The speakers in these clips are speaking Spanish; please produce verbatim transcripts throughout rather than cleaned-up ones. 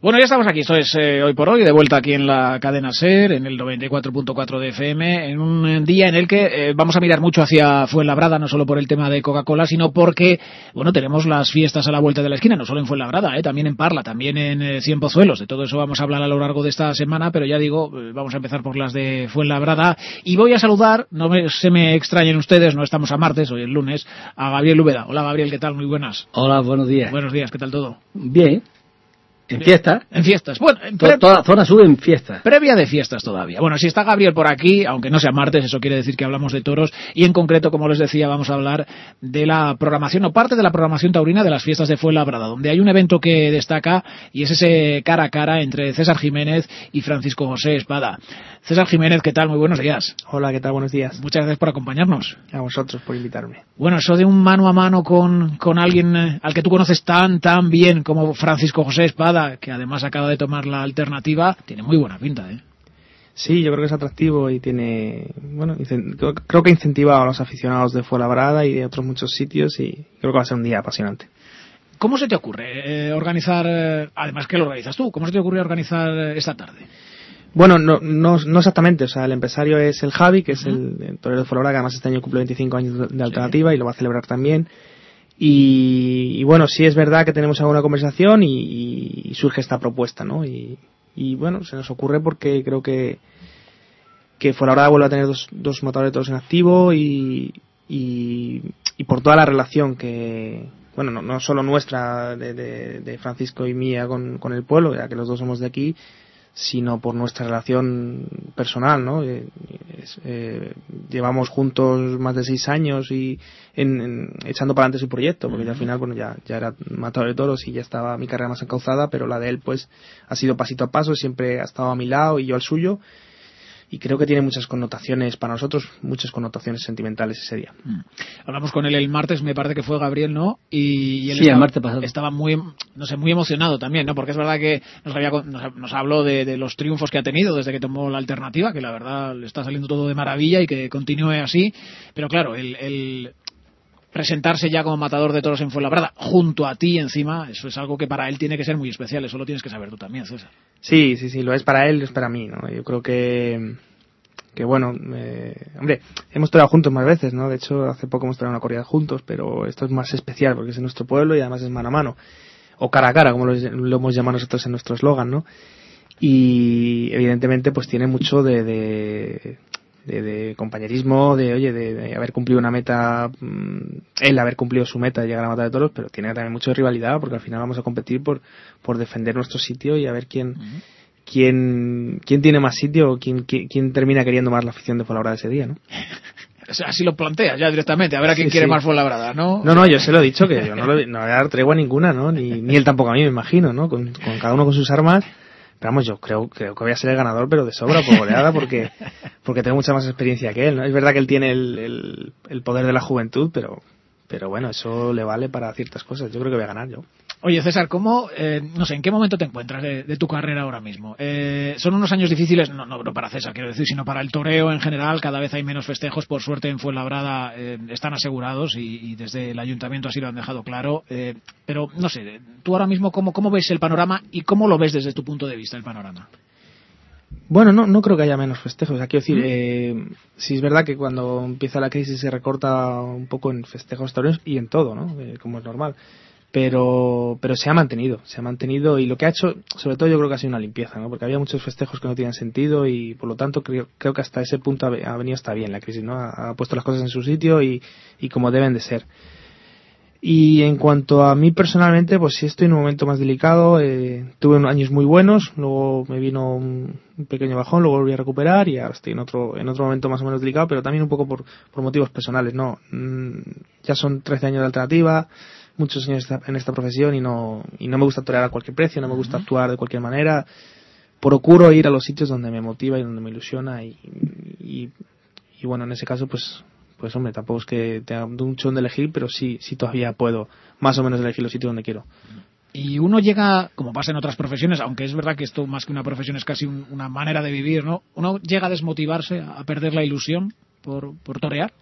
Bueno, ya estamos aquí, esto es eh, Hoy por Hoy, de vuelta aquí en la cadena SER, en el noventa y cuatro punto cuatro de F M, en un día en el que eh, vamos a mirar mucho hacia Fuenlabrada, no solo por el tema de Coca-Cola, sino porque, bueno, tenemos las fiestas a la vuelta de la esquina, no solo en Fuenlabrada, eh, también en Parla, también en eh, Cienpozuelos. De todo eso vamos a hablar a lo largo de esta semana, pero ya digo, eh, vamos a empezar por las de Fuenlabrada, y voy a saludar, no me, se me extrañen ustedes, no estamos a martes, hoy es lunes, a Gabriel Úbeda. Hola Gabriel, ¿qué tal? Muy buenas. Hola, buenos días. Buenos días, ¿qué tal todo? Bien. En fiestas. En fiestas. Bueno, en pre... Toda la zona sube en fiestas. Previa de fiestas todavía. Bueno, si está Gabriel por aquí, aunque no sea martes, eso quiere decir que hablamos de toros, y en concreto, como les decía, vamos a hablar de la programación, o parte de la programación taurina de las fiestas de Fuenlabrada, donde hay un evento que destaca, y es ese cara a cara entre César Jiménez y Francisco José Espada. César Jiménez, ¿qué tal? Muy buenos días. Hola, ¿qué tal? Buenos días. Muchas gracias por acompañarnos. A vosotros por invitarme. Bueno, eso de un mano a mano con, con alguien al que tú conoces tan, tan bien como Francisco José Espada, que además acaba de tomar la alternativa, tiene muy buena pinta, ¿eh? Sí, yo creo que es atractivo y tiene, bueno, creo que ha incentivado a los aficionados de Fuenlabrada y de otros muchos sitios, y creo que va a ser un día apasionante. ¿Cómo se te ocurre eh, organizar, eh, además que lo organizas tú, cómo se te ocurre organizar eh, esta tarde? Bueno, no, no, no exactamente, o sea, el empresario es el Javi, que es el, el torero de Fuenlabrada, que además este año cumple veinticinco años de alternativa, sí, y lo va a celebrar también. Y, y bueno, sí es verdad que tenemos alguna conversación y, y surge esta propuesta, ¿no? Y, y bueno, se nos ocurre porque creo que que Fuenlabrada vuelve a tener dos, dos matadores de toros en activo y, y, y por toda la relación que, bueno, no, no solo nuestra, de, de, de Francisco y mía con, con el pueblo, ya que los dos somos de aquí, sino por nuestra relación personal, ¿no? Eh, es, eh, llevamos juntos más de seis años y en, en, echando para adelante su proyecto, porque yo al final, bueno, ya, ya era matador de toros y ya estaba mi carrera más encauzada, pero la de él, pues, ha sido pasito a paso, siempre ha estado a mi lado y yo al suyo, y creo que tiene muchas connotaciones para nosotros, muchas connotaciones sentimentales ese día. Mm. Hablamos con él el martes, me parece que fue Gabriel, ¿no? Y, y él sí, estaba, el martes pasado. Estaba muy, no sé, muy emocionado también, ¿no? Porque es verdad que nos, había, nos, nos habló de, de los triunfos que ha tenido desde que tomó la alternativa, que la verdad le está saliendo todo de maravilla y que continúe así. Pero claro, el, el presentarse ya como matador de toros en Fuenlabrada junto a ti encima, eso es algo que para él tiene que ser muy especial. Eso lo tienes que saber tú también, César. Sí, sí, sí, lo es para él, lo es para mí, ¿no? Yo creo que que bueno, eh, hombre, hemos toreado juntos más veces, ¿no? De hecho, hace poco hemos toreado una corrida juntos, pero esto es más especial porque es en nuestro pueblo y además es mano a mano, o cara a cara, como lo, lo hemos llamado nosotros en nuestro eslogan, ¿no? Y evidentemente pues tiene mucho de, de, de, de compañerismo, de oye, de, de haber cumplido una meta, él haber cumplido su meta de llegar a matar de toros, pero tiene también mucho de rivalidad porque al final vamos a competir por, por defender nuestro sitio y a ver quién... Uh-huh. ¿Quién, quién tiene más sitio o quién, quién, quién termina queriendo más la afición de Fuenlabrada ese día, ¿no? Así lo planteas ya directamente, a ver a quién sí, quiere sí. más Fuenlabrada, ¿no? No, no, yo se lo he dicho, que yo no, lo, no voy a dar tregua ninguna, ¿no? Ni, ni él tampoco a mí, me imagino, ¿no? Con, con cada uno con sus armas. Pero vamos, yo creo, creo que voy a ser el ganador, pero de sobra, por goleada, porque, porque tengo mucha más experiencia que él, ¿no? Es verdad que él tiene el, el, el poder de la juventud, pero, pero bueno, eso le vale para ciertas cosas. Yo creo que voy a ganar yo. Oye, César, ¿cómo, eh, no sé, en qué momento te encuentras de, de tu carrera ahora mismo? Eh, son unos años difíciles, no, no, no para César, quiero decir, sino para el toreo en general. Cada vez hay menos festejos, por suerte en Fuenlabrada eh, están asegurados y, y desde el ayuntamiento así lo han dejado claro. Eh, pero, no sé, tú ahora mismo, ¿cómo, ¿cómo ves el panorama y cómo lo ves desde tu punto de vista el panorama? Bueno, no, no creo que haya menos festejos. O sea, quiero decir, ¿Mm? eh, sí es verdad que cuando empieza la crisis se recorta un poco en festejos taurinos y en todo, ¿no? Eh, como es normal. Pero pero se ha mantenido, se ha mantenido y lo que ha hecho, sobre todo yo creo que ha sido una limpieza, ¿no? Porque había muchos festejos que no tenían sentido y por lo tanto creo, creo que hasta ese punto ha, ha venido hasta bien la crisis, ¿no? Ha, ha puesto las cosas en su sitio y, y como deben de ser. Y en cuanto a mí personalmente, pues sí estoy en un momento más delicado, eh, tuve unos años muy buenos, luego me vino un, un pequeño bajón, luego volví a recuperar y ahora estoy en otro en otro momento más o menos delicado, pero también un poco por, por motivos personales, ¿no? Mm, ya son trece años de alternativa, muchos años en esta profesión y no y no me gusta torear a cualquier precio, no me gusta actuar de cualquier manera. Procuro ir a los sitios donde me motiva y donde me ilusiona y, y, y bueno, en ese caso pues pues hombre, tampoco es que tenga mucho donde elegir, pero sí sí todavía puedo más o menos elegir los sitios donde quiero. Y uno llega, como pasa en otras profesiones, aunque es verdad que esto más que una profesión es casi un, una manera de vivir, ¿no? Uno llega a desmotivarse, a perder la ilusión por, por torear.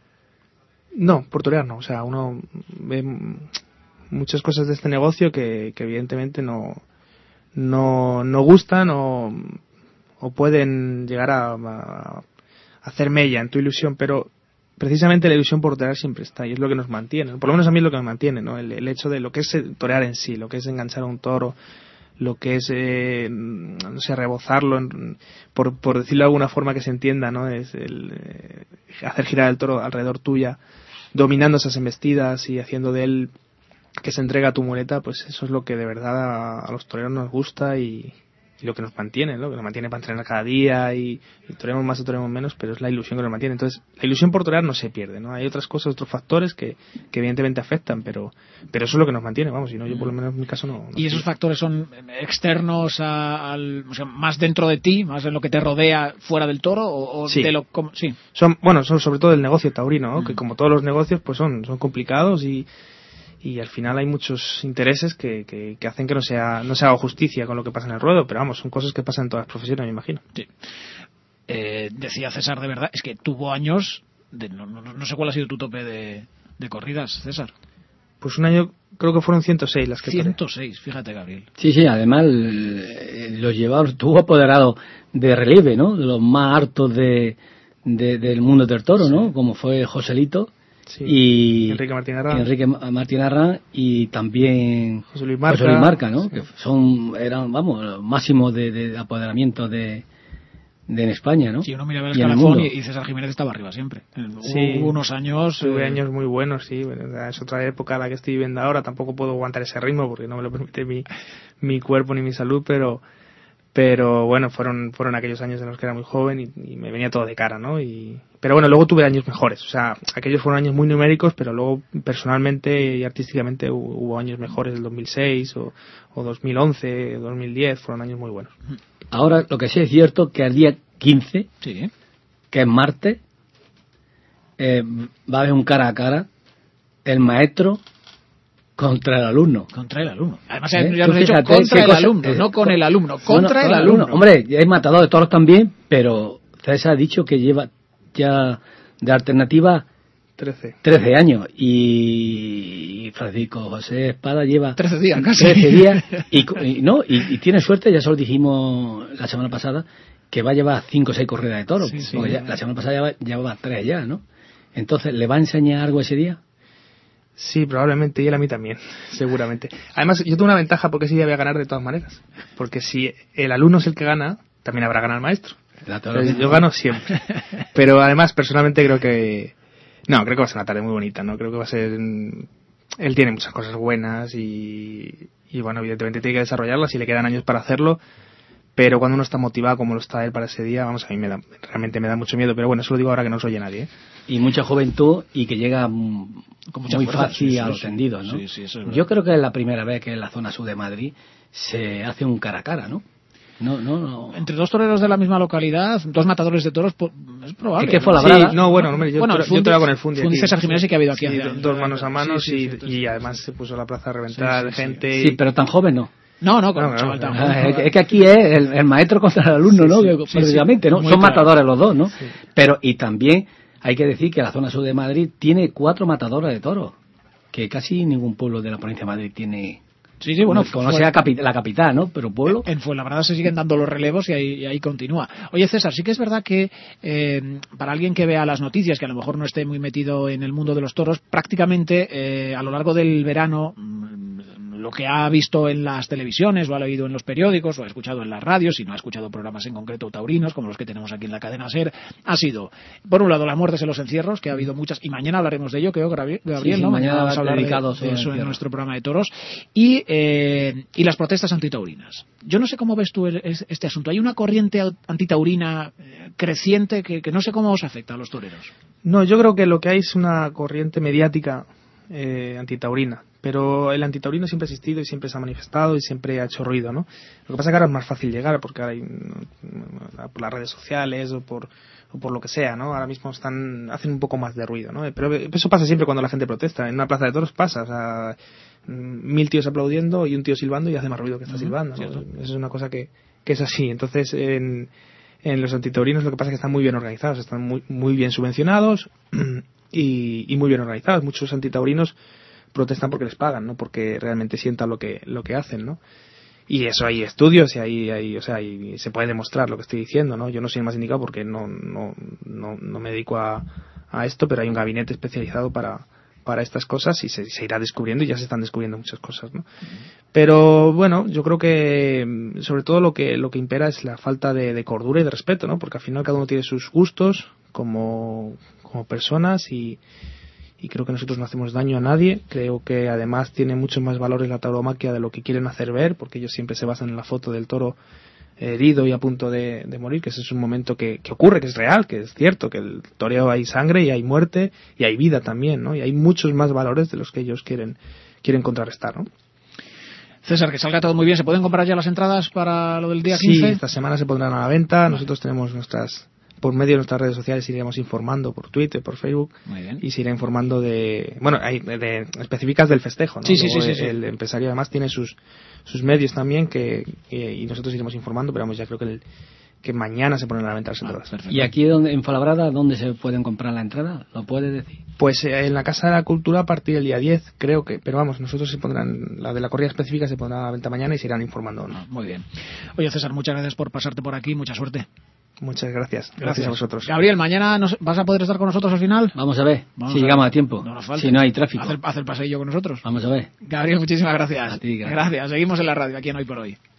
No, por torear no, o sea, uno ve muchas cosas de este negocio que, que evidentemente no no, no gustan o, o pueden llegar a, a hacer mella en tu ilusión, pero precisamente la ilusión por torear siempre está y es lo que nos mantiene, por lo menos a mí es lo que me mantiene, ¿no? el, el hecho de lo que es torear en sí, lo que es enganchar a un toro, lo que es, eh, no sé, rebozarlo, en, por, por decirlo de alguna forma que se entienda, ¿no? Es el eh, hacer girar el toro alrededor tuya, dominando esas embestidas y haciendo de él que se entrega a tu muleta, pues eso es lo que de verdad a, a los toreros nos gusta y, y lo que nos mantiene, ¿no? Que nos mantiene para entrenar cada día y, y toreamos más o toreamos menos, pero es la ilusión que nos mantiene. Entonces, la ilusión por torear no se pierde, ¿no? Hay otras cosas, otros factores que, que evidentemente afectan, pero pero eso es lo que nos mantiene, vamos, y no, yo por lo menos en mi caso no. no ¿Y esos factores son externos a, al, o sea, más dentro de ti, más en lo que te rodea fuera del toro o, o sí. de lo como, sí? Son, bueno, son sobre todo el negocio taurino, ¿no? Mm. Que como todos los negocios, pues son, son complicados y y al final hay muchos intereses que, que, que hacen que no sea no se haga justicia con lo que pasa en el ruedo, pero vamos, son cosas que pasan en todas las profesiones, me imagino. Sí. Eh, decía César, de verdad, es que tuvo años, de, no, no, no sé cuál ha sido tu tope de, de corridas, César. Pues un año, creo que fueron ciento seis las que ciento seis, toré. Fíjate, Gabriel. Sí, sí, además los llevaba, estuvo apoderado de relieve, ¿no? De los más hartos de, de, del mundo del toro, sí. ¿no? Como fue Joselito. Sí. Y Enrique Martín Arrán. Enrique Martín Arrán y también José Luis Marca, José Luis Marca, ¿no? Sí. Que son, eran, vamos, los máximos de, de apoderamiento de, de en España, ¿no? Sí, uno mira el escalafón y, y César Jiménez estaba arriba siempre. Sí. Hubo unos años... Tuve eh... años muy buenos, sí. Es otra época la que estoy viviendo ahora. Tampoco puedo aguantar ese ritmo porque no me lo permite mi, mi cuerpo ni mi salud, pero... pero bueno, fueron fueron aquellos años en los que era muy joven y, y me venía todo de cara, ¿no? Y pero bueno, luego tuve años mejores, o sea, aquellos fueron años muy numéricos, pero luego personalmente y artísticamente hubo, hubo años mejores, el dos mil seis o, o dos mil once, dos mil diez, fueron años muy buenos. Ahora, lo que sí es cierto que el día quince, sí. que es martes, eh, va a haber un cara a cara el maestro contra el alumno. Contra el alumno. Además, ¿Eh? ya nos he dicho contra el cosa, alumno, eh, no con el alumno, contra bueno, el alumno. alumno. Hombre, hay matador de toros también, pero César ha dicho que lleva ya de alternativa trece trece años y Francisco José Espada lleva trece días casi. trece días y, y no y, y tiene suerte, ya se lo dijimos la semana pasada, que va a llevar cinco o seis corridas de toros, sí, sí, porque ya, la semana pasada llevaba, llevaba tres ya, ¿no? Entonces, ¿le va a enseñar algo ese día? Sí, probablemente, y él a mí también, seguramente. Además, yo tengo una ventaja porque ese día voy a ganar de todas maneras. Porque si el alumno es el que gana, también habrá ganado el maestro. Entonces, yo gano siempre. Pero además, personalmente creo que... No, creo que va a ser una tarde muy bonita, ¿no? Creo que va a ser... Él tiene muchas cosas buenas y, y bueno, evidentemente tiene que desarrollarlas y le quedan años para hacerlo. Pero cuando uno está motivado como lo está él para ese día, vamos, a mí me da, realmente me da mucho miedo, pero bueno, eso lo digo ahora que no se oye nadie, ¿eh? Y mucha juventud y que llega m- Con muy fuerza, fácil sí, sí, a los sí, tendidos, ¿no? Sí, sí, eso es Yo creo que es la primera vez que en la zona sur de Madrid se hace un cara a cara, ¿no? No, no, no. Entre dos toreros de la misma localidad, dos matadores de toros, es probable. ¿Qué, qué fue la brada? Sí, no, bueno, hombre, yo, bueno, yo, yo con el Fundi. Fundi César Jiménez sí que ha habido aquí. Sí, hace, dos manos a manos sí, sí, y, sí, sí, y además se puso la plaza a reventar de sí, sí, gente. Sí, y... pero tan joven no. No, no, con no, un chaval no, tan no, joven. Es, es que aquí es el, el maestro contra el alumno, sí, ¿no? Sí, que, sí, precisamente, sí, ¿no? Son claro. matadores los dos, ¿no? Sí. Pero, y también hay que decir que la zona sur de Madrid tiene cuatro matadores de toros, que casi ningún pueblo de la provincia de Madrid tiene. Sí, sí, bueno, como no sea capi- la capital, ¿no? Pero pueblo. En Fuenlabrada se siguen dando los relevos y ahí, y ahí continúa. Oye, César, sí que es verdad que eh, para alguien que vea las noticias, que a lo mejor no esté muy metido en el mundo de los toros, prácticamente eh, a lo largo del verano, lo que ha visto en las televisiones, o ha leído en los periódicos, o ha escuchado en las radios, si no ha escuchado programas en concreto taurinos, como los que tenemos aquí en la cadena SER, ha sido, por un lado, las muertes en los encierros, que ha habido muchas, y mañana hablaremos de ello, creo, Gabriel, sí, sí, ¿no? Mañana vamos a hablar de, de eso en nuestro programa de toros, y, eh, y las protestas antitaurinas. Yo no sé cómo ves tú el, este asunto. Hay una corriente antitaurina eh, creciente que, que no sé cómo os afecta a los toreros. No, yo creo que lo que hay es una corriente mediática eh, antitaurina. Pero el antitaurino siempre ha existido y siempre se ha manifestado y siempre ha hecho ruido, ¿no? Lo que pasa es que ahora es más fácil llegar porque ahora hay, por las redes sociales o por, o por lo que sea, ¿no? Ahora mismo están hacen un poco más de ruido, ¿no? Pero eso pasa siempre cuando la gente protesta. En una plaza de toros pasa, o sea, mil tíos aplaudiendo y un tío silbando y hace más ruido que está uh-huh, silbando, ¿no? Eso es una cosa que, que es así. Entonces, en, en los antitaurinos lo que pasa es que están muy bien organizados, están muy, muy bien subvencionados y, y muy bien organizados. Muchos antitaurinos protestan porque les pagan, no porque realmente sientan lo que lo que hacen, ¿no? y eso hay estudios y hay, hay o sea, y se puede demostrar lo que estoy diciendo, ¿no? Yo no soy el más indicado porque no, no, no, no me dedico a, a esto, pero hay un gabinete especializado para, para estas cosas y se, se irá descubriendo y ya se están descubriendo muchas cosas, ¿no? Pero bueno, yo creo que sobre todo lo que, lo que impera es la falta de, de cordura y de respeto, ¿no? Porque al final cada uno tiene sus gustos como, como personas y y creo que nosotros no hacemos daño a nadie. Creo que además tiene muchos más valores la tauromaquia de lo que quieren hacer ver, porque ellos siempre se basan en la foto del toro herido y a punto de, de morir, que ese es un momento que, que ocurre, que es real, que es cierto, que el toreo hay sangre y hay muerte y hay vida también, ¿no? Y hay muchos más valores de los que ellos quieren quieren contrarrestar, ¿no? César, que salga todo muy bien. ¿Se pueden comprar ya las entradas para lo del día quince? Sí, esta semana se pondrán a la venta. Nosotros tenemos nuestras... por medio de nuestras redes sociales iremos informando por Twitter, por Facebook. Muy bien. Y se irá informando de, bueno, hay de, de específicas del festejo, ¿no? Sí, sí, sí, sí, el, el empresario además tiene sus sus medios también que, que y nosotros iremos informando, pero vamos, ya creo que el, que mañana se ponen a la venta las entradas. Ah, ¿y aquí donde, en Fuenlabrada, dónde se pueden comprar la entrada? ¿Lo puede decir? Pues eh, en la Casa de la Cultura a partir del día diez, creo que, pero vamos, nosotros se pondrán, la de la corrida específica se pondrá a la venta mañana y se irán informando, ¿no? Ah, muy bien. Oye, César, muchas gracias por pasarte por aquí, mucha suerte. Muchas gracias. Gracias. Gracias a vosotros. Gabriel, ¿mañana nos, vas a poder estar con nosotros al final? Vamos a ver, Vamos si a llegamos ver. a tiempo, No nos falta. si no hay tráfico. Haz el, haz el paseillo con nosotros. Vamos a ver. Gabriel, muchísimas gracias. A ti, gracias. Gracias, seguimos en la radio aquí en Hoy por Hoy.